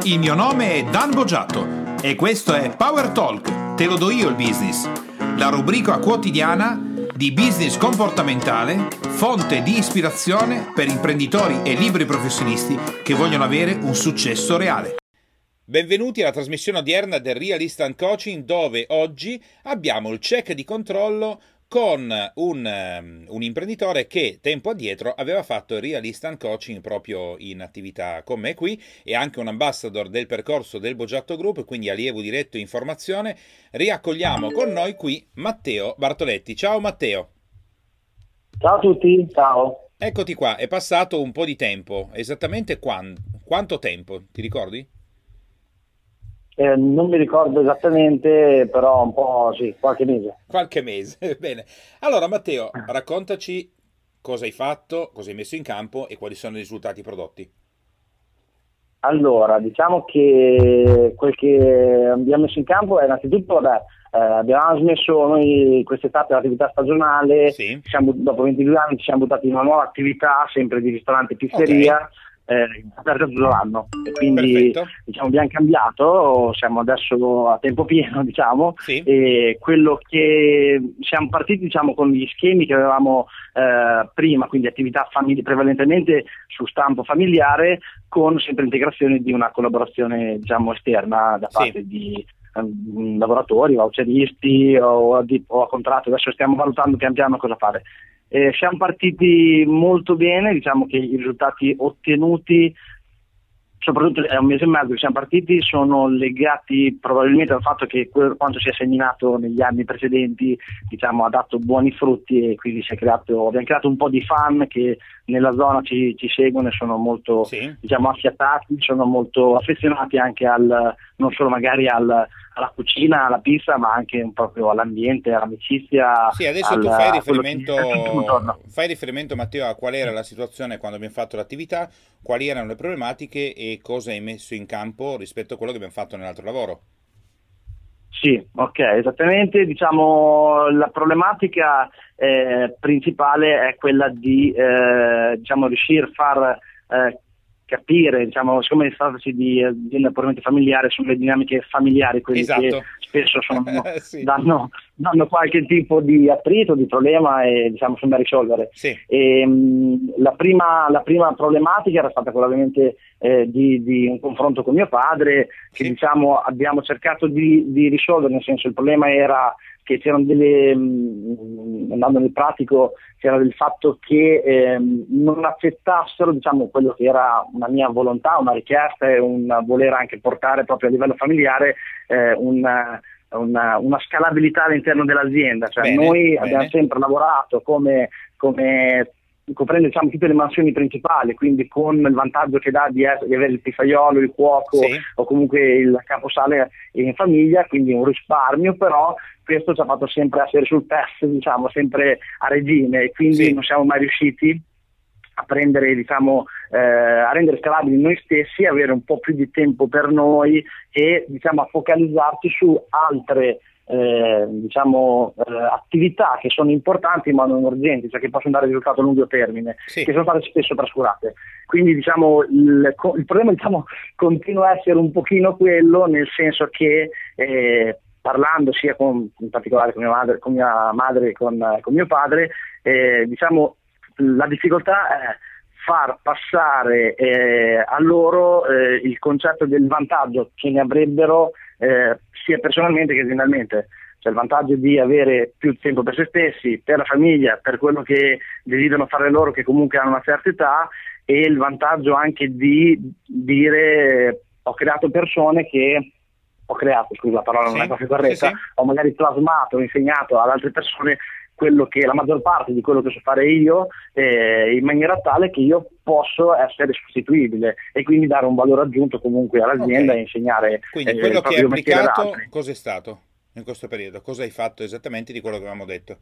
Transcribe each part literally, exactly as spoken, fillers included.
Il mio nome è Dan Boggiato e questo è Power Talk, te lo do io il business, la rubrica quotidiana di business comportamentale, fonte di ispirazione per imprenditori e liberi professionisti che vogliono avere un successo reale. Benvenuti alla trasmissione odierna del Real Instant Coaching, dove oggi abbiamo il check di controllo con un, um, un imprenditore che tempo addietro aveva fatto il Real Instant Coaching proprio in attività con me qui, e anche un ambassador del percorso del Boggiato Group, quindi allievo diretto in formazione. Riaccogliamo con noi qui Matteo Bartoletti. Ciao Matteo. Ciao a tutti, ciao. Eccoti qua, è passato un po' di tempo, esattamente quando, quanto tempo, ti ricordi? Eh, non mi ricordo esattamente, però un po' sì, qualche mese. Qualche mese, bene. Allora Matteo, raccontaci cosa hai fatto, cosa hai messo in campo e quali sono i risultati prodotti. Allora, diciamo che quel che abbiamo messo in campo è innanzitutto, beh, eh, abbiamo smesso noi quest'estate l'attività stagionale, Sì. siamo, dopo ventidue anni ci siamo buttati in una nuova attività, sempre di ristorante e pizzeria. Okay. Eh, aperto tutto l'anno, e quindi Perfetto. diciamo abbiamo cambiato, siamo adesso a tempo pieno, diciamo, Sì. e quello che siamo partiti, diciamo, con gli schemi che avevamo eh, prima, quindi attività famiglie prevalentemente su stampo familiare, con sempre integrazione di una collaborazione, diciamo, esterna da parte Sì. di um, lavoratori, voucheristi o, di, o a contratto. Adesso stiamo valutando pian piano cosa fare. Eh, siamo partiti molto bene, diciamo che i risultati ottenuti, soprattutto è un mese e mezzo che siamo partiti, sono legati probabilmente al fatto che quanto si è seminato negli anni precedenti, diciamo, ha dato buoni frutti, e quindi si è creato, abbiamo creato un po' di fan che nella zona ci, ci seguono e sono molto, Sì. diciamo, affiatati, sono molto affezionati anche al, non solo magari al alla cucina, alla pizza, ma anche proprio all'ambiente, all'amicizia. Sì, adesso al, tu fai riferimento, che... fai riferimento, Matteo, a qual era la situazione quando abbiamo fatto l'attività, quali erano le problematiche e cosa hai messo in campo rispetto a quello che abbiamo fatto nell'altro lavoro. Sì, ok, esattamente. Diciamo la problematica eh, principale è quella di eh, diciamo riuscire a far eh, capire, diciamo, siccome trattasi di azienda puramente familiare, sulle dinamiche familiari, quelle Esatto. che spesso sono, Sì. danno, danno qualche tipo di attrito, di problema, e diciamo sono da risolvere. Sì. E, mh, la, prima, la prima problematica era stata quella ovviamente eh, di, di un confronto con mio padre, che Sì. diciamo abbiamo cercato di, di risolvere, nel senso il problema era che c'erano delle, mh, andando nel pratico, c'era del fatto che ehm, non accettassero, diciamo, quello che era una mia volontà, una richiesta e un voler anche portare proprio a livello familiare eh, una, una, una scalabilità all'interno dell'azienda. Cioè, Bene, noi bene. abbiamo sempre lavorato come, come coprendo, diciamo, tutte le mansioni principali, quindi con il vantaggio che dà di, essere, di avere il pizzaiolo, il cuoco, Sì. o comunque il caposale in famiglia, quindi un risparmio, però questo ci ha fatto sempre essere sul test, diciamo, sempre a regime, e quindi Sì. non siamo mai riusciti a prendere, diciamo, eh, a rendere scalabili noi stessi, avere un po' più di tempo per noi e, diciamo, a focalizzarci su altre Eh, diciamo eh, attività che sono importanti ma non urgenti, cioè che possono dare risultato a lungo termine, Sì. che sono state spesso trascurate. Quindi, diciamo, il, il problema, diciamo, continua a essere un pochino quello, nel senso che eh, parlando sia con, in particolare con mia madre, con mia madre e con, con mio padre, eh, diciamo, la difficoltà è far passare eh, a loro eh, il concetto del vantaggio che ne avrebbero eh, sia personalmente che aziendalmente. Cioè il vantaggio di avere più tempo per se stessi, per la famiglia, per quello che desiderano fare loro, che comunque hanno una certa età, e il vantaggio anche di dire ho creato persone che ho creato, scusa la parola non Sì, è proprio corretta, sì, sì. ho magari plasmato, insegnato ad altre persone quello che la maggior parte di quello che so fare io, eh, in maniera tale che io posso essere sostituibile e quindi dare un valore aggiunto comunque all'azienda, Ok. e insegnare Quindi eh, quello il che hai proprio mestiere ad applicato, altri. cos'è stato in questo periodo? Cosa hai fatto esattamente di quello che avevamo detto?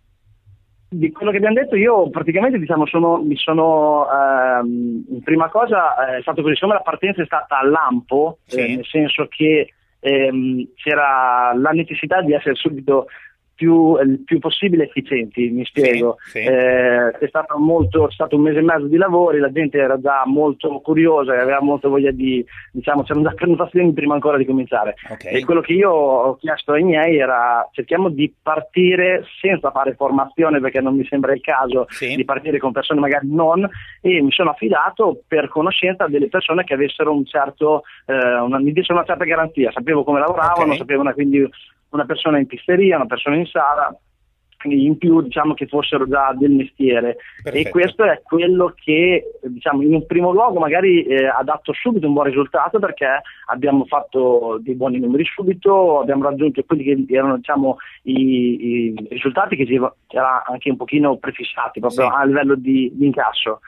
Di quello che abbiamo detto, io praticamente, diciamo, sono, mi sono ehm, in prima cosa eh, è stato così, siccome la partenza è stata a lampo, Sì. eh, nel senso che ehm, c'era la necessità di essere subito più, il più possibile efficienti, mi spiego. Sì, sì. Eh, è stato molto, è stato un mese e mezzo di lavori, la gente era già molto curiosa e aveva molto voglia di, diciamo, c'erano già prenotazioni prima ancora di cominciare. Okay. E quello che io ho chiesto ai miei era: cerchiamo di partire senza fare formazione, perché non mi sembra il caso sì. di partire con persone magari non, e mi sono affidato per conoscenza delle persone che avessero un certo, eh, una, mi dessero una certa garanzia, sapevo come lavoravano, Okay. sapevo una, quindi una persona in pisteria, una persona in sala, in più diciamo che fossero già del mestiere. Perfetto. E questo è quello che, diciamo, in un primo luogo magari eh, ha dato subito un buon risultato, perché abbiamo fatto dei buoni numeri subito, abbiamo raggiunto quelli che erano, diciamo, i, i risultati che si era anche un pochino prefissati proprio Sì. a livello di, di incasso.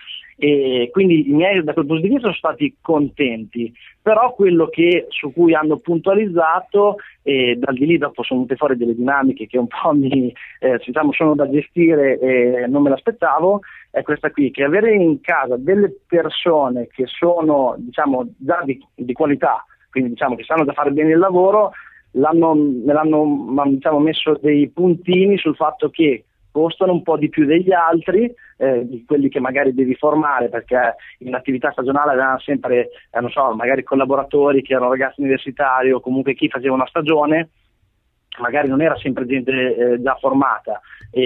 E quindi i miei da quel punto di vista sono stati contenti, però quello che su cui hanno puntualizzato, e dal di lì dopo sono venute fuori delle dinamiche che un po' mi eh, diciamo sono da gestire e non me l'aspettavo, è questa qui, che avere in casa delle persone che sono, diciamo, già di, di qualità, quindi diciamo che sanno già fare bene il lavoro, l'hanno, me l'hanno, diciamo, messo dei puntini sul fatto che costano un po' di più degli altri, eh, di quelli che magari devi formare, perché in attività stagionale avevano sempre, eh, non so, magari collaboratori che erano ragazzi universitari o comunque chi faceva una stagione, magari non era sempre gente eh, già formata,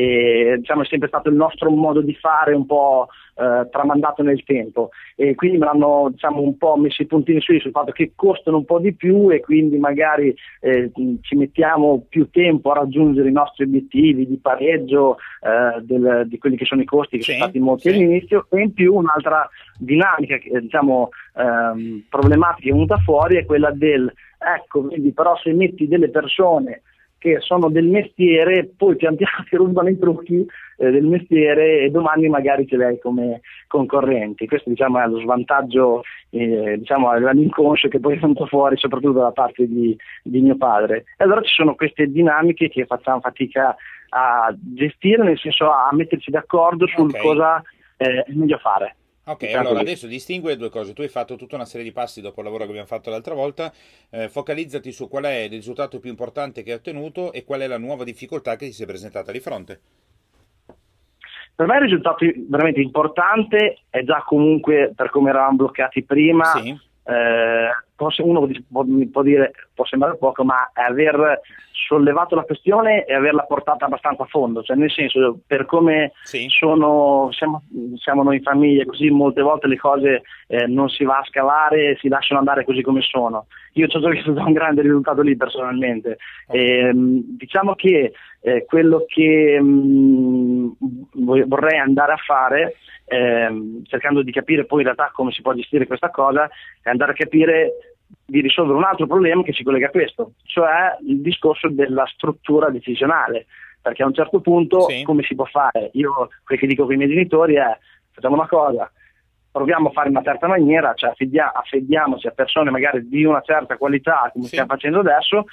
e diciamo è sempre stato il nostro modo di fare un po' eh, tramandato nel tempo, e quindi me l'hanno, diciamo, un po' messo i puntini sui sul fatto che costano un po' di più e quindi magari eh, ci mettiamo più tempo a raggiungere i nostri obiettivi di pareggio eh, del, di quelli che sono i costi che Sì, sono stati molti sì. all'inizio. E in più un'altra dinamica che, diciamo, ehm, problematica che è venuta fuori è quella del, ecco, vedi, però se metti delle persone che sono del mestiere, poi pian piano ti rubano i trucchi eh, del mestiere e domani magari ce li hai come concorrenti. Questo, diciamo, è lo svantaggio, eh, diciamo, all'inconscio che poi è venuto fuori soprattutto da parte di, di mio padre. E allora ci sono queste dinamiche che facciamo fatica a gestire, nel senso a metterci d'accordo sul Ok. cosa eh, è meglio fare. Ok, Diciamo allora così. adesso distingui le due cose. Tu hai fatto tutta una serie di passi dopo il lavoro che abbiamo fatto l'altra volta. Eh, focalizzati su qual è il risultato più importante che hai ottenuto e qual è la nuova difficoltà che ti si è presentata di fronte. Per me il risultato veramente importante è già comunque, per come eravamo bloccati prima, Sì. eh, uno può, può dire, può sembrare poco, ma è aver sollevato la questione e averla portata abbastanza a fondo, cioè nel senso, per come Sì. sono, siamo, siamo noi in famiglia, così molte volte le cose eh, non si va a scavare, si lasciano andare così come sono. Io ci ho visto già un grande risultato lì personalmente. Ok. E, diciamo che eh, quello che mh, vorrei andare a fare, ehm, cercando di capire poi in realtà come si può gestire questa cosa, è andare a capire di risolvere un altro problema che si collega a questo, cioè il discorso della struttura decisionale, perché a un certo punto Sì. come si può fare? Io quel che dico con i miei genitori è: facciamo una cosa, proviamo a fare in una certa maniera, cioè affidia- affediamoci a persone magari di una certa qualità come Sì. stiamo facendo adesso,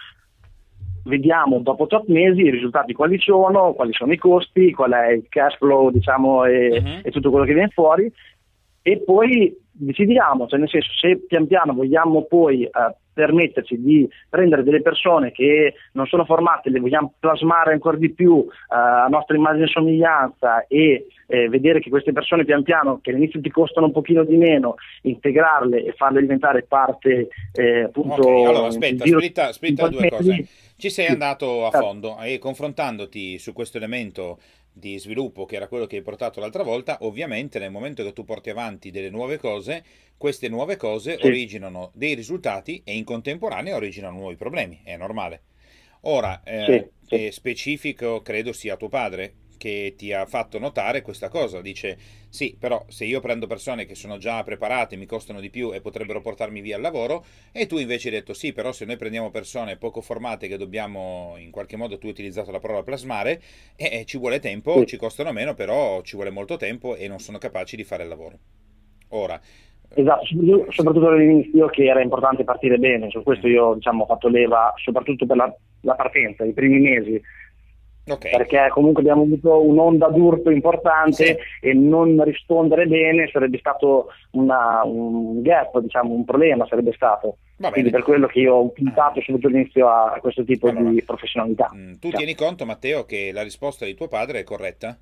vediamo dopo tot mesi i risultati quali sono, quali sono i costi, qual è il cash flow, diciamo, e, Mhm. e tutto quello che viene fuori, e poi decidiamo, cioè nel senso, se pian piano vogliamo poi eh, permetterci di prendere delle persone che non sono formate, le vogliamo plasmare ancora di più eh, a nostra immagine e somiglianza, e eh, vedere che queste persone pian piano, che all'inizio ti costano un pochino di meno, integrarle e farle diventare parte eh, appunto. Ok, allora aspetta, il giro- splitta, splitta due cose. Ci sei Sì. andato a Certo. fondo e confrontandoti su questo elemento di sviluppo che era quello che hai portato l'altra volta, ovviamente nel momento che tu porti avanti delle nuove cose, queste nuove cose Sì. originano dei risultati e in contemporanea originano nuovi problemi, è normale. Ora, eh, Sì, sì. è specifico credo sia tuo padre che ti ha fatto notare questa cosa, dice sì, però se io prendo persone che sono già preparate, mi costano di più e potrebbero portarmi via al lavoro, e tu invece hai detto sì, però se noi prendiamo persone poco formate che dobbiamo, in qualche modo tu hai utilizzato la parola plasmare, e, e ci vuole tempo, Sì. ci costano meno, però ci vuole molto tempo e non sono capaci di fare il lavoro. Ora, Esatto, soprattutto, soprattutto all'inizio, che era importante partire bene, su questo io, diciamo, ho fatto leva soprattutto per la, la partenza, i primi mesi. Ok. Perché comunque abbiamo avuto un'onda d'urto importante Sì. e non rispondere bene sarebbe stato una, un gap, diciamo, un problema sarebbe stato. Va Quindi bene. per quello che io ho puntato subito all'inizio a questo tipo Allora, di professionalità. mh, tu Cioè, tieni conto, Matteo, che la risposta di tuo padre è corretta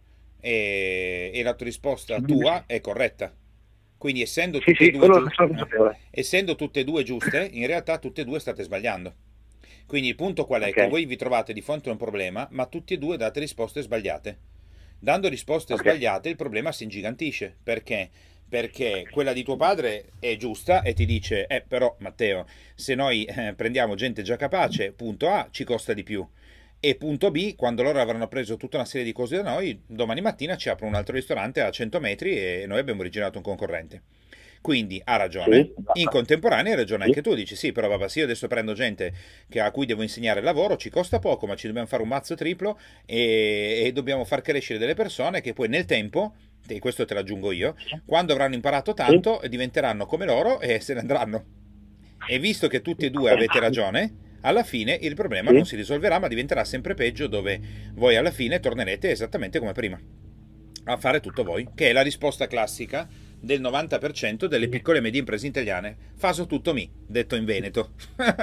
e, e la tua risposta sì, tua è corretta. Quindi, essendo sì, tutte e sì, due quello giu- che sono eh, consapevole. essendo tutte e due giuste, in realtà tutte e due state sbagliando. Quindi il punto qual è? Ok, Che voi vi trovate di fronte a un problema, ma tutti e due date risposte sbagliate. Dando risposte ok, sbagliate il problema si ingigantisce. Perché? Perché quella di tuo padre è giusta e ti dice, eh però Matteo, se noi eh, prendiamo gente già capace, punto A, ci costa di più. E punto B, quando loro avranno preso tutta una serie di cose da noi, domani mattina ci aprono un altro ristorante a cento metri e noi abbiamo originato un concorrente. Quindi ha ragione. sì, In esatto. contemporanea hai ragione Sì, anche tu, dici sì, però vabbè, se io adesso prendo gente che- a cui devo insegnare il lavoro, ci costa poco, ma ci dobbiamo fare un mazzo triplo e, e dobbiamo far crescere delle persone che poi nel tempo, e questo te l'aggiungo io, quando avranno imparato sì, tanto diventeranno come loro e se ne andranno. E visto che tutti e due avete eh, ragione, alla fine il problema non sì, si risolverà, ma diventerà sempre peggio, dove voi alla fine tornerete esattamente come prima, a fare tutto voi, che è la risposta classica del novanta per cento delle sì, piccole e medie imprese italiane. Faso tutto mi, detto in Veneto.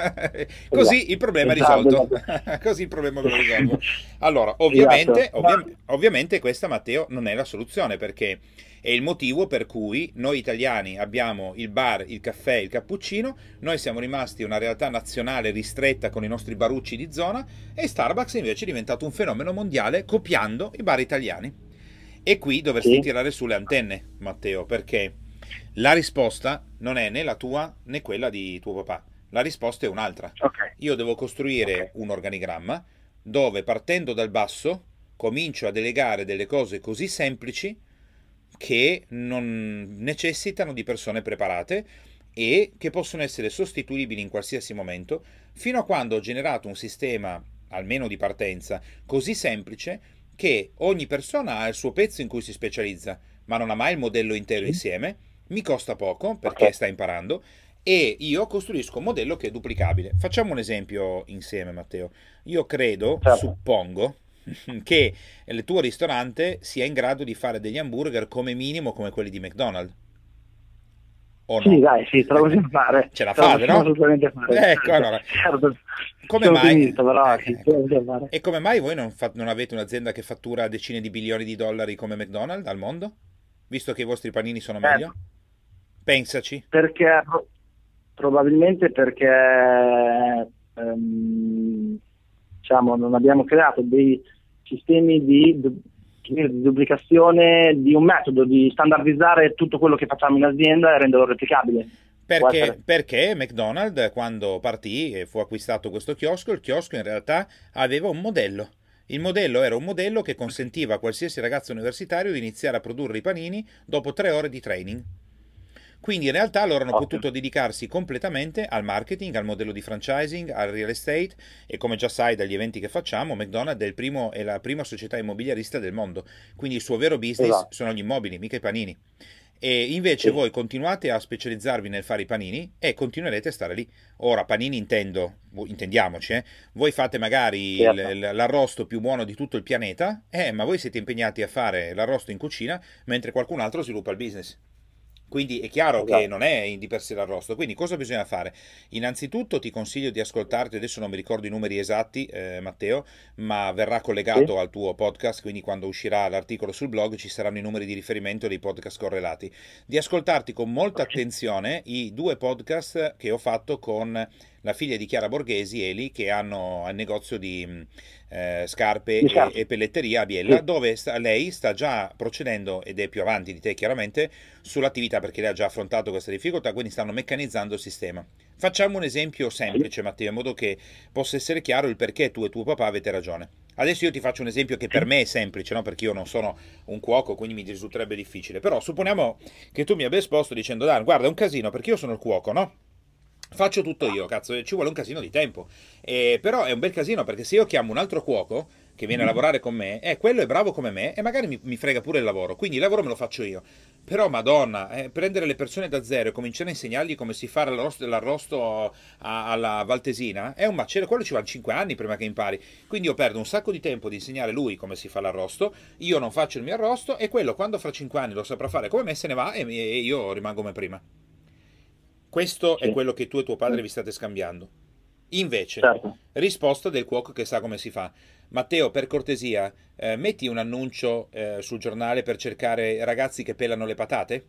esatto, Così il problema è esatto, risolto. esatto. Così il problema me lo risolvo. Allora, Esatto. ovviamente, Ma- ovvia- ovviamente questa, Matteo, non è la soluzione, perché è il motivo per cui noi italiani abbiamo il bar, il caffè, il cappuccino, noi siamo rimasti una realtà nazionale ristretta con i nostri barucci di zona e Starbucks invece è diventato un fenomeno mondiale copiando i bar italiani. E qui dovresti sì, tirare sulle antenne, Matteo, perché la risposta non è né la tua né quella di tuo papà. La risposta è un'altra. ok, Io devo ok, costruire un organigramma dove partendo dal basso comincio a delegare delle cose così semplici che non necessitano di persone preparate e che possono essere sostituibili in qualsiasi momento, fino a quando ho generato un sistema, almeno di partenza, così semplice che ogni persona ha il suo pezzo in cui si specializza, ma non ha mai il modello intero sì, insieme, mi costa poco ok, perché sta imparando e io costruisco un modello che è duplicabile. Facciamo un esempio insieme, Matteo. Io credo, certo. suppongo, che il tuo ristorante sia in grado di fare degli hamburger come minimo come quelli di McDonald's. O Sì, no? dai, sì, te la possiamo fare, Ce la te la fate, possiamo no? assolutamente fare, Ecco, certo, allora, certo, come sono mai? ottimista, però sì, eh, ce la ecco. possiamo fare. E come mai voi non, fa- non avete un'azienda che fattura decine di bilioni di dollari come McDonald's al mondo? Visto che i vostri panini sono Eh, meglio? Pensaci. perché, pro- probabilmente perché, ehm, diciamo, non abbiamo creato dei sistemi di, du- di duplicazione di un metodo, di standardizzare tutto quello che facciamo in azienda e renderlo replicabile. Può Perché, essere. perché McDonald's, quando partì e fu acquistato questo chiosco, il chiosco in realtà aveva un modello. Il modello era un modello che consentiva a qualsiasi ragazzo universitario di iniziare a produrre i panini dopo tre ore di training. Quindi in realtà loro hanno Ottimo. potuto dedicarsi completamente al marketing, al modello di franchising, al real estate e come già sai dagli eventi che facciamo, McDonald's è, il primo, è la prima società immobiliarista del mondo. Quindi il suo vero business Esatto, sono gli immobili, mica i panini. E invece sì, voi continuate a specializzarvi nel fare i panini e continuerete a stare lì. Ora, panini intendo, intendiamoci, eh, voi fate magari certo. il- l'arrosto più buono di tutto il pianeta, eh, ma voi siete impegnati a fare l'arrosto in cucina mentre qualcun altro sviluppa il business. Quindi è chiaro che Esatto. non è di per sé l'arrosto. Quindi cosa bisogna fare? Innanzitutto ti consiglio di ascoltarti, adesso non mi ricordo i numeri esatti, eh, Matteo, ma verrà Sì, collegato al tuo podcast, quindi quando uscirà l'articolo sul blog ci saranno i numeri di riferimento dei podcast correlati. Di ascoltarti con molta ok. attenzione i due podcast che ho fatto con la figlia di Chiara Borghesi, Eli, che hanno il negozio di mh, eh, scarpe Mi e, serve. e pelletteria a Biella, Sì, dove sta- lei sta già procedendo, ed è più avanti di te chiaramente, sull'attività perché lei ha già affrontato questa difficoltà, quindi stanno meccanizzando il sistema. Facciamo un esempio sì, semplice, Matteo, in modo che possa essere chiaro il perché tu e tuo papà avete ragione. Adesso io ti faccio un esempio che per sì, me è semplice, no? Perché io non sono un cuoco, quindi mi risulterebbe difficile. Però supponiamo che tu mi abbia esposto dicendo, Dai, guarda, è un casino perché io sono il cuoco, no? Faccio tutto io, cazzo, ci vuole un casino di tempo. Eh, però è un bel casino perché se io chiamo un altro cuoco che viene a lavorare con me, eh, quello è bravo come me e magari mi, mi frega pure il lavoro, quindi il lavoro me lo faccio io. Però, Madonna, eh, prendere le persone da zero e cominciare a insegnargli come si fa l'arrosto, l'arrosto a- alla Valtesina è un macello. Quello ci vanno cinque anni prima che impari. Quindi io perdo un sacco di tempo di insegnare lui come si fa l'arrosto. Io non faccio il mio arrosto e quello, quando fra cinque anni lo saprà fare come me, se ne va e, e io rimango come prima. Questo è Sì, quello che tu e tuo sì, padre vi state scambiando. Invece, certo. risposta del cuoco che sa come si fa. Matteo, per cortesia, eh, metti un annuncio eh, sul giornale per cercare ragazzi che pelano le patate?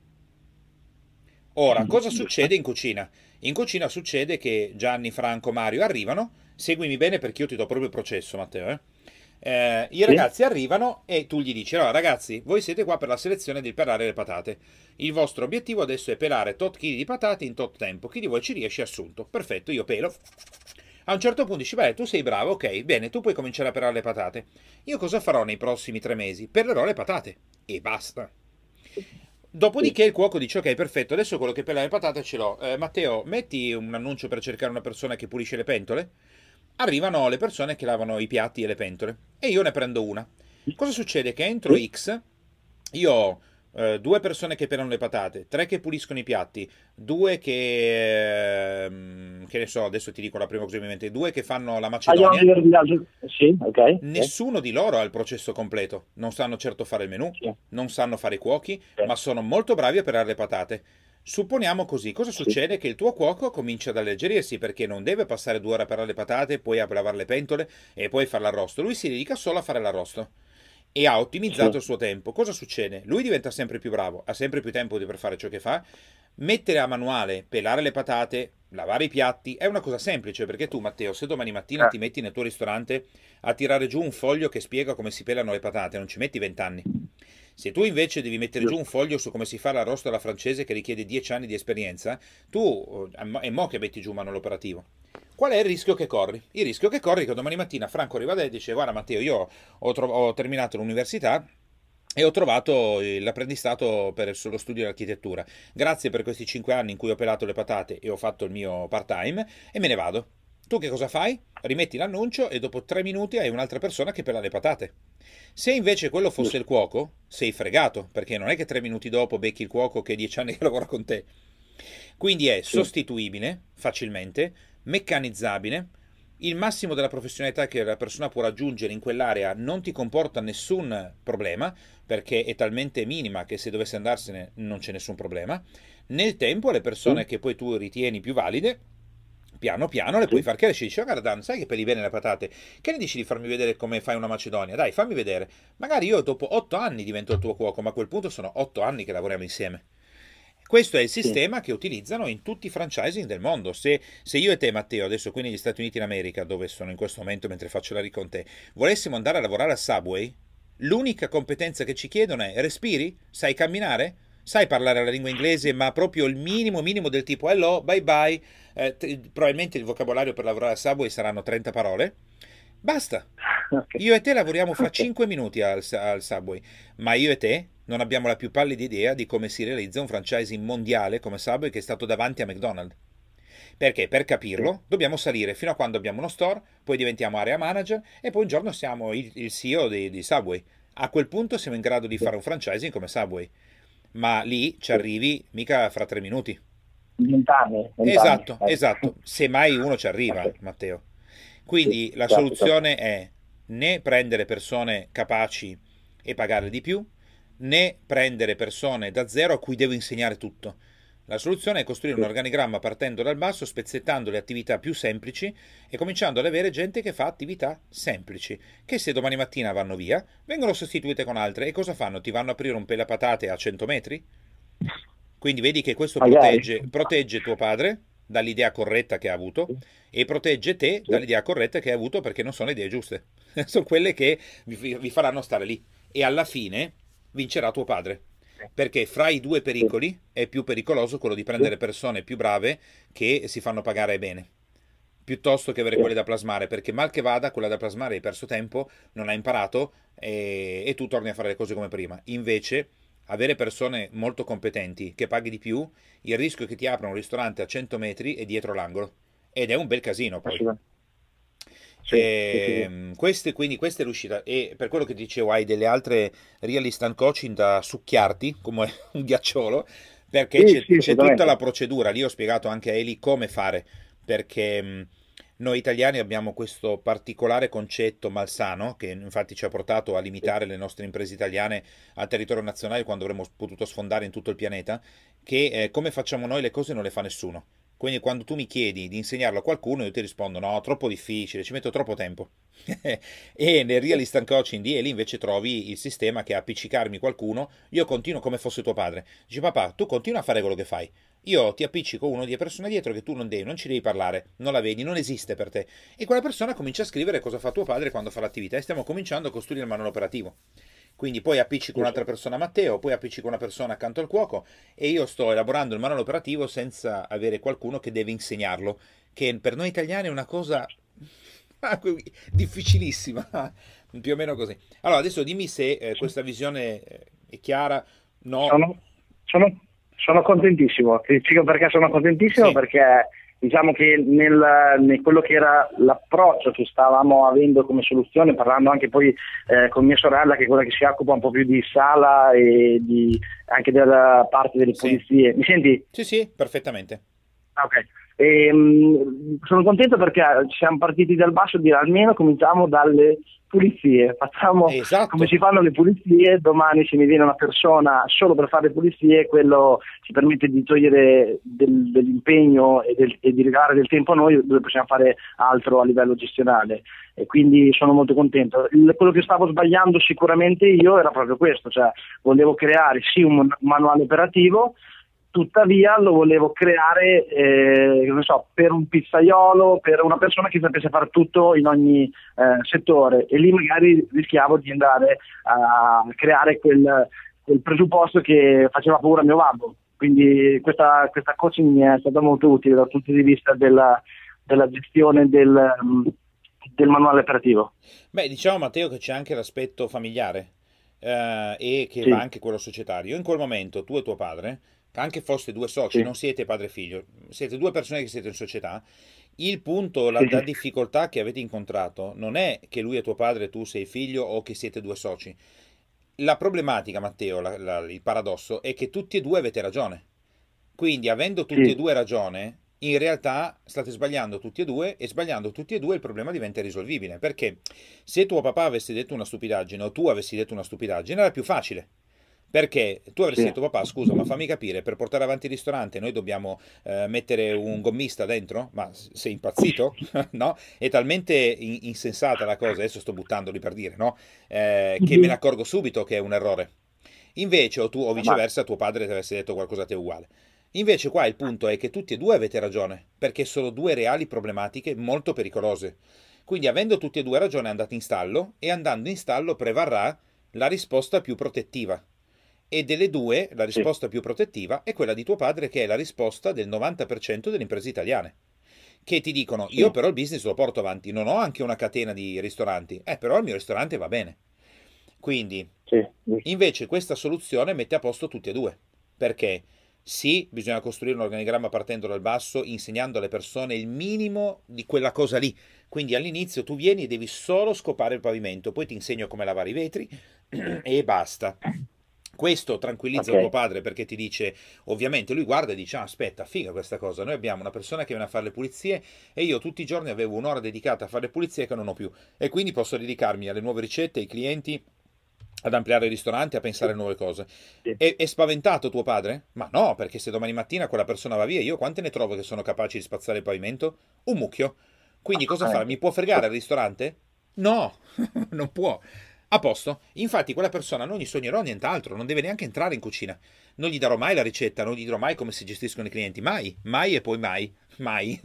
Ora, cosa Giusto. succede in cucina? In cucina succede che Gianni, Franco, Mario arrivano, seguimi bene perché io ti do proprio il processo, Matteo. Eh? Eh, I Sì, ragazzi arrivano e tu gli dici, allora ragazzi, voi siete qua per la selezione di pelare le patate. Il vostro obiettivo adesso è pelare tot chili di patate in tot tempo. Chi di voi ci riesce è assunto. Perfetto, io pelo. A un certo punto dici, beh, tu sei bravo, ok, bene, tu puoi cominciare a pelare le patate. Io cosa farò nei prossimi tre mesi? Pelerò le patate. E basta. sì. Dopodiché il cuoco dice: Ok, perfetto, adesso quello che pela le patate ce l'ho. Eh, Matteo, metti un annuncio per cercare una persona che pulisce le pentole. Arrivano le persone che lavano i piatti e le pentole. E io ne prendo una. Cosa succede? Che entro Sì. X io ho eh, due persone che pelano le patate, tre che puliscono i piatti, due che. ehm, che ne so, adesso ti dico la prima cosa che mi viene in mente, due che fanno la Tagliamo macedonia. di viaggio. Sì, ok. Sì, Nessuno di loro ha il processo completo. Non sanno certo fare il menù, sì, non sanno fare i cuochi, sì, ma sono molto bravi a pelare le patate. Supponiamo così, cosa sì, succede? Che il tuo cuoco comincia ad alleggerirsi perché non deve passare due ore a pelare le patate, poi a lavare le pentole e poi fare l'arrosto. Lui si dedica solo a fare l'arrosto e ha ottimizzato sì, il suo tempo. Cosa succede? Lui diventa sempre più bravo, ha sempre più tempo per fare ciò che fa. Mettere a manuale, pelare le patate, lavare i piatti è una cosa semplice perché tu, Matteo, se domani mattina eh, ti metti nel tuo ristorante a tirare giù un foglio che spiega come si pelano le patate, non ci metti vent'anni. Se tu invece devi mettere giù un giusto. foglio su come si fa l'arrosto alla francese che richiede dieci anni di esperienza, tu eh, è mo che metti giù un manuale operativo. Qual è il rischio che corri? Il rischio che corri è che domani mattina Franco arriva da te e dice: Guarda, Matteo, io ho, tro- ho terminato l'università e ho trovato l'apprendistato per lo studio di architettura. Grazie per questi cinque anni in cui ho pelato le patate e ho fatto il mio part-time e me ne vado. Tu che cosa fai? Rimetti l'annuncio e dopo tre minuti hai un'altra persona che pela le patate. Se invece quello fosse il Giusto. cuoco, sei fregato, perché non è che tre minuti dopo becchi il cuoco che è dieci anni che lavora con te. Quindi è Sì, sostituibile facilmente, meccanizzabile. Il massimo della professionalità che la persona può raggiungere in quell'area non ti comporta nessun problema, perché è talmente minima che se dovesse andarsene non c'è nessun problema. Nel tempo le sì, persone che poi tu ritieni più valide, piano piano le puoi sì. far crescere. Dici: "Oh, guarda Dan, sai che peli bene le patate? Che ne dici di farmi vedere come fai una macedonia? Dai, fammi vedere. Magari io dopo otto anni divento il tuo cuoco, ma a quel punto sono otto anni che lavoriamo insieme." Questo è il Sì. sistema che utilizzano in tutti i franchising del mondo. Se, se io e te, Matteo, adesso qui negli Stati Uniti d'America, dove sono in questo momento mentre faccio la con te, volessimo andare a lavorare a Subway, l'unica competenza che ci chiedono è: respiri? Sai camminare? Sai parlare la lingua inglese, ma proprio il minimo minimo del tipo hello, bye bye. Eh, t- probabilmente il vocabolario per lavorare a Subway saranno trenta parole. Basta. Ok, Io e te lavoriamo fra ok. cinque minuti al, al Subway, ma io e te non abbiamo la più pallida idea di come si realizza un franchising mondiale come Subway che è stato davanti a McDonald's. Perché per Sì, capirlo dobbiamo salire fino a quando abbiamo uno store, poi diventiamo area manager e poi un giorno siamo il, il C E O di, di Subway. A quel punto siamo in grado di sì, fare un franchising come Subway, ma lì ci sì. arrivi mica fra tre minuti. Vent'anni, vent'anni. Esatto, Eh. esatto. Se mai uno ci arriva, Ok, Matteo. sì, Quindi la certo, certo. soluzione è né prendere persone capaci e pagarle di più, né prendere persone da zero a cui devo insegnare tutto. La soluzione è costruire un Sì, organigramma partendo dal basso, spezzettando le attività più semplici e cominciando ad avere gente che fa attività semplici, che se domani mattina vanno via, vengono sostituite con altre. E cosa fanno? Ti vanno a aprire un pelapatate a cento metri? Quindi vedi che questo magari. protegge, protegge tuo padre dall'idea corretta che ha avuto Sì, e protegge te sì, dall'idea corretta che hai avuto perché non sono idee giuste. Sono quelle che vi, vi faranno stare lì. E alla fine vincerà tuo padre. Perché fra i due sì, pericoli è più pericoloso quello di sì, prendere persone più brave che si fanno pagare bene, piuttosto che avere sì, quelle da plasmare, perché mal che vada, quella da plasmare hai perso tempo, non hai imparato e, e tu torni a fare le cose come prima. Invece, avere persone molto competenti che paghi di più, il rischio è che ti aprano un ristorante a cento metri e dietro l'angolo. Ed è un bel casino poi. assolutamente. Sì, sì, sì, sì. Ehm, queste, quindi questa è l'uscita. E per quello che dicevo, hai delle altre real instant coaching da succhiarti come un ghiacciolo, perché Sì, c'è sì, c'è tutta la assolutamente. procedura. Lì ho spiegato anche a Eli come fare, perché mh, noi italiani abbiamo questo particolare concetto malsano, che infatti ci ha portato a Sì, limitare le nostre imprese italiane al territorio nazionale quando avremmo potuto sfondare in tutto il pianeta, che eh, come facciamo noi le cose non le fa nessuno. Quindi quando tu mi chiedi di insegnarlo a qualcuno, io ti rispondo no, troppo difficile, ci metto troppo tempo. E nel Real sì, Instant Coaching di Eli invece trovi il sistema che è appiccicarmi qualcuno, io continuo come fosse tuo padre. Dici papà, tu continua a fare quello che fai. Io ti appiccico uno di persone dietro che tu non devi, non ci devi parlare, non la vedi, non esiste per te. E quella persona comincia a scrivere cosa fa tuo padre quando fa l'attività e stiamo cominciando a costruire il manuale operativo. Quindi poi appiccico sì, sì. un'altra persona a Matteo, poi appiccico una persona accanto al cuoco e io sto elaborando il manuale operativo senza avere qualcuno che deve insegnarlo, che per noi italiani è una cosa difficilissima, più o meno così. Allora, adesso dimmi se eh, questa visione eh, è chiara. No, Sono, sono, sono contentissimo, ti dico perché sono contentissimo, sì, perché diciamo che nel, nel quello che era l'approccio che stavamo avendo come soluzione, parlando anche poi eh, con mia sorella, che è quella che si occupa un po' più di sala e di, anche della parte delle sì, pulizie. Mi senti? sì, sì, perfettamente. Ah, ok. Ehm, sono contento perché siamo partiti dal basso a dire almeno cominciamo dalle pulizie, facciamo come Esatto. si fanno le pulizie, domani se mi viene una persona solo per fare le pulizie, quello ci permette di togliere del- dell'impegno e, del- e di regalare del tempo a noi dove possiamo fare altro a livello gestionale, e quindi sono molto contento. Il- quello che stavo sbagliando sicuramente io era proprio questo, cioè volevo creare sì un man- manuale operativo. Tuttavia lo volevo creare, eh, non so, per un pizzaiolo, per una persona che sapesse fare tutto in ogni eh, settore, e lì magari rischiavo di andare a creare quel, quel presupposto che faceva paura a mio babbo. Quindi questa, questa coaching mi è stata molto utile dal punto di vista della, della gestione del, mm, del manuale operativo. Beh, diciamo Matteo che c'è anche l'aspetto familiare eh, e che va Sì, anche quello societario. In quel momento tu e tuo padre, che anche foste due soci, sì, non siete padre e figlio, siete due persone che siete in società, il punto, la, sì, la sì, difficoltà che avete incontrato non è che lui è tuo padre e tu sei figlio o che siete due soci. La problematica, Matteo, la- la- il paradosso è che tutti e due avete ragione. Quindi, avendo tutti e sì, due ragione, in realtà state sbagliando tutti e due e sbagliando tutti e due il problema diventa irrisolvibile. Perché se tuo papà avesse detto una stupidaggine o tu avessi detto una stupidaggine era più facile. Perché tu avresti sì. detto, papà, scusa, ma fammi capire, per portare avanti il ristorante noi dobbiamo eh, mettere un gommista dentro? Ma sei impazzito? No? È talmente in- insensata la cosa, adesso sto buttandoli per dire, no? Eh, che me ne Mhm. accorgo subito che è un errore. Invece, o tu, o Normale. viceversa, tuo padre ti avesse detto qualcosa a te uguale. Invece qua il punto è che tutti e due avete ragione, perché sono due reali problematiche molto pericolose. Quindi avendo tutti e due ragione andate in stallo e andando in stallo prevarrà la risposta più protettiva. E delle due, la Sì, risposta più protettiva è quella di tuo padre, che è la risposta del novanta per cento delle imprese italiane. Che ti dicono, io sì, però il business lo porto avanti, non ho anche una catena di ristoranti, eh però il mio ristorante va bene. Quindi, sì, giusto. invece, questa soluzione mette a posto tutti e due. Perché? Sì, bisogna costruire un organigramma partendo dal basso, insegnando alle persone il minimo di quella cosa lì. Quindi all'inizio tu vieni e devi solo scopare il pavimento, poi ti insegno come lavare i vetri e basta. Questo tranquillizza tuo Ok. padre perché ti dice, ovviamente lui guarda e dice, ah, aspetta, figa questa cosa, noi abbiamo una persona che viene a fare le pulizie e io tutti i giorni avevo un'ora dedicata a fare le pulizie che non ho più e quindi posso dedicarmi alle nuove ricette, ai clienti, ad ampliare il ristorante, a Sì, pensare a nuove cose. sì. È, è spaventato tuo padre? Ma no, perché se domani mattina quella persona va via, io quante ne trovo che sono capaci di spazzare il pavimento? Un mucchio. Quindi cosa fa? Mi Assolutamente. può fregare al Assolut- ristorante? No, non può. A posto. Infatti quella persona non gli sognerò nient'altro, non deve neanche entrare in cucina. Non gli darò mai la ricetta, non gli dirò mai come si gestiscono i clienti, mai, mai e poi mai, mai.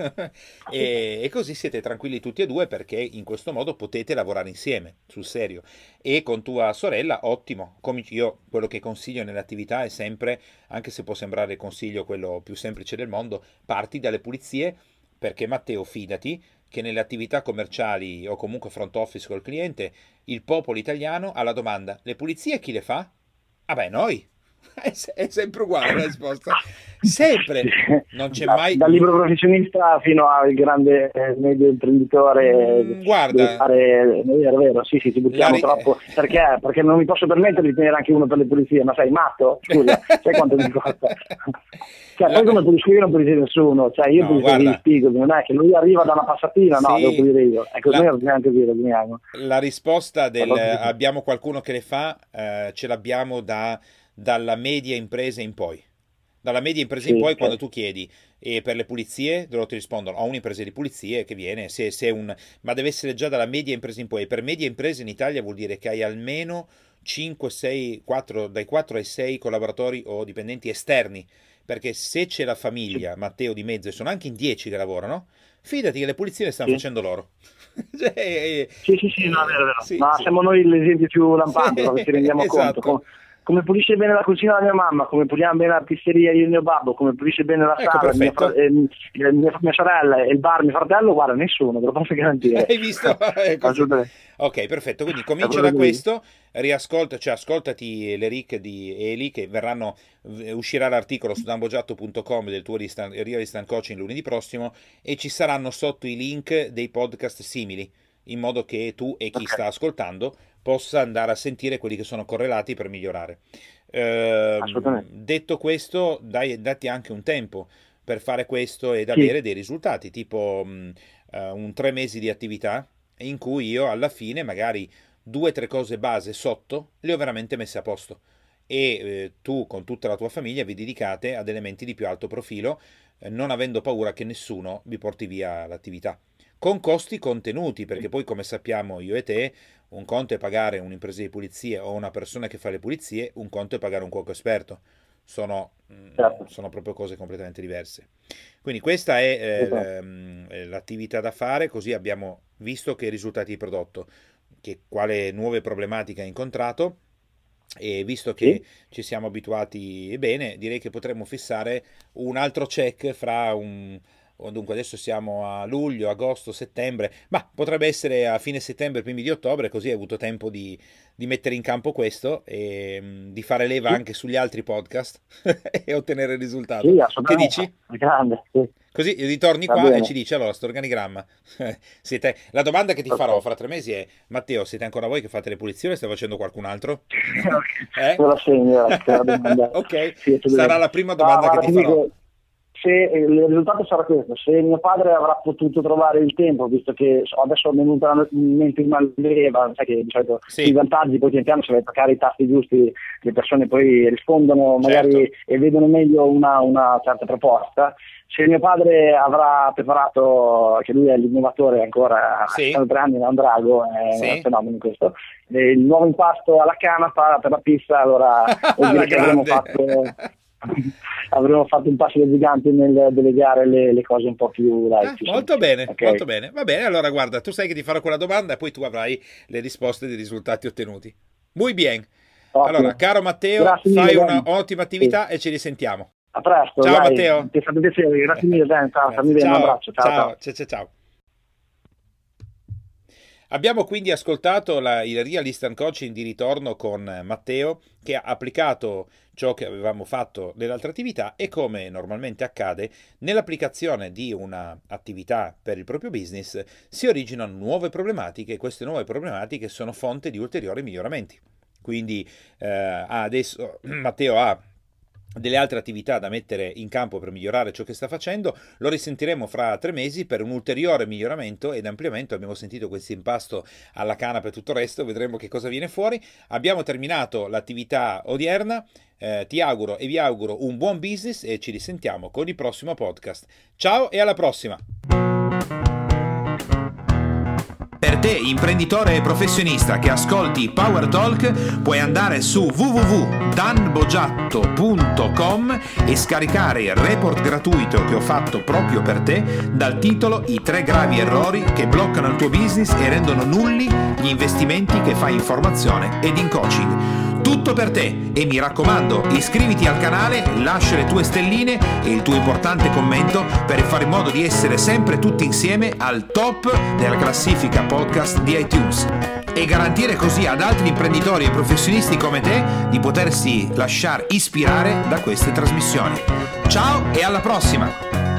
e, e così siete tranquilli tutti e due perché in questo modo potete lavorare insieme, sul serio. E con tua sorella, ottimo. Come io quello che consiglio nell'attività è sempre, anche se può sembrare il consiglio quello più semplice del mondo, parti dalle pulizie perché Matteo, fidati che nelle attività commerciali o comunque front office col cliente, il popolo italiano ha la domanda: le pulizie chi le fa? Ah beh, noi. È, è sempre uguale la risposta. Sempre. Non c'è da, mai... Dal libero professionista fino al grande eh, medio imprenditore. Mm, guarda... Fare... È vero, è vero, sì, sì, ti buttiamo ri... troppo. Perché? Perché non mi posso permettere di tenere anche uno per le pulizie. Ma sei matto? Scusa, sai quanto mi costa? Cioè, la... poi come pulisco io non pulisce nessuno. Cioè, io no, pulisco gli spigo. Non è che lui arriva da una passatina, no, sì, devo pulire io. Ecco, la... noi anche dire, ragioniamo. La risposta del abbiamo qualcuno che le fa, eh, ce l'abbiamo da... dalla media impresa in poi. Dalla media impresa sì, in poi, certo. Quando tu chiedi e per le pulizie, loro ti rispondono: ho un'impresa di pulizie che viene, se, se un... ma deve essere già dalla media impresa in poi. E per media impresa in Italia vuol dire che hai almeno cinque, sei, quattro, dai quattro ai sei collaboratori o dipendenti esterni. Perché se c'è la famiglia, sì. Matteo, di mezzo, e sono anche in dieci che lavorano, fidati che le pulizie le stanno sì. facendo loro. cioè, sì, sì, sì, no, è vero, è vero. Sì, ma sì. Siamo noi l'esempio più lampante, sì, ci rendiamo esatto. conto. Come pulisce bene la cucina la mia mamma, come puliamo bene la pizzeria io e il mio babbo, come pulisce bene la ecco, sala, mia, eh, mia, mia sorella e il bar, mio fratello, guarda, nessuno, te lo posso garantire. Hai visto? Ok, perfetto, quindi comincia da questo, riascolta, cioè ascoltati le ric di Eli che verranno, uscirà l'articolo su dan boggiatto punto com del tuo Real Instant Coaching lunedì prossimo e ci saranno sotto i link dei podcast simili, in modo che tu e chi okay. sta ascoltando possa andare a sentire quelli che sono correlati per migliorare. Eh, detto questo, dai, datti anche un tempo per fare questo ed avere sì. dei risultati, tipo mh, uh, un tre mesi di attività in cui io alla fine magari due o tre cose base sotto le ho veramente messe a posto e eh, tu con tutta la tua famiglia vi dedicate ad elementi di più alto profilo, eh, non avendo paura che nessuno vi porti via l'attività. Con costi contenuti, perché poi come sappiamo io e te, un conto è pagare un'impresa di pulizie o una persona che fa le pulizie, un conto è pagare un cuoco esperto. Sono, certo. sono proprio cose completamente diverse. Quindi questa è eh, esatto. l'attività da fare, così abbiamo visto che risultati di prodotto, che quale nuove problematiche ha incontrato e visto che sì. ci siamo abituati bene, direi che potremmo fissare un altro check fra un... Dunque adesso siamo a luglio, agosto, settembre, ma potrebbe essere a fine settembre, primi di ottobre, così hai avuto tempo di, di mettere in campo questo e um, di fare leva sì. anche sugli altri podcast e ottenere il risultato. Sì, che dici? Grande, sì. Così ritorni Va qua bene. E ci dici: allora, sto organigramma siete... La domanda che ti okay. farò fra tre mesi è: Matteo, siete ancora voi che fate le pulizie o stai facendo qualcun altro? eh? Me la segno, la ok, sì, sarà la prima domanda no, che ti farò. Dico... Se il risultato sarà questo: se mio padre avrà potuto trovare il tempo, visto che adesso è venuta in mente in leva, sai che di solito sì. i vantaggi poi pian piano se vai a toccare i tasti giusti le persone poi rispondono magari certo. e vedono meglio una, una certa proposta. Se mio padre avrà preparato, che lui è l'innovatore ancora, sì. a tre anni da un drago, è sì. un fenomeno questo, il nuovo impasto alla canapa per la pizza, allora vuol dire che avremo fatto... avremmo fatto un passo da gigante nel delegare le, le cose un po' più light. Ah, molto bene, okay. molto bene. Va bene, allora guarda, tu sai che ti farò quella domanda e poi tu avrai le risposte dei risultati ottenuti. Muy bien. Ottimo. Allora, caro Matteo, grazie fai mille, un'ottima attività sì. e ci risentiamo. A presto. Ciao dai. Matteo. Ti è stato piacere, grazie mille, dai, ciao, fammi bene, un abbraccio. Ciao, ciao. ciao. ciao, ciao. Abbiamo quindi ascoltato la, il Real Instant Coaching di ritorno con Matteo, che ha applicato ciò che avevamo fatto nell'altra attività e, come normalmente accade, nell'applicazione di un'attività per il proprio business si originano nuove problematiche e queste nuove problematiche sono fonte di ulteriori miglioramenti. Quindi eh, adesso Matteo ha delle altre attività da mettere in campo per migliorare ciò che sta facendo, lo risentiremo fra tre mesi per un ulteriore miglioramento ed ampliamento. Abbiamo sentito questo impasto alla canapa e tutto il resto, vedremo che cosa viene fuori. Abbiamo terminato l'attività odierna, eh, ti auguro e vi auguro un buon business e ci risentiamo con il prossimo podcast. Ciao e alla prossima! Per te, imprenditore e professionista che ascolti Power Talk, puoi andare su w w w punto dan boggiatto punto com e scaricare il report gratuito che ho fatto proprio per te dal titolo I tre gravi errori che bloccano il tuo business e rendono nulli gli investimenti che fai in formazione ed in coaching. Tutto per te e mi raccomando, iscriviti al canale, lascia le tue stelline e il tuo importante commento per fare in modo di essere sempre tutti insieme al top della classifica podcast di iTunes. e garantire così ad altri imprenditori e professionisti come te di potersi lasciare ispirare da queste trasmissioni. Ciao e alla prossima!